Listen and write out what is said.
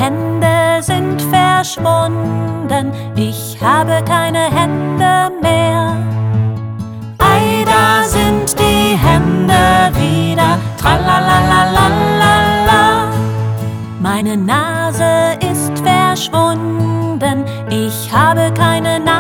Hände sind verschwunden, ich habe keine Hände mehr. Ei, da sind die Hände wieder, tralalalalala. Meine Nase ist verschwunden, ich habe keine Nase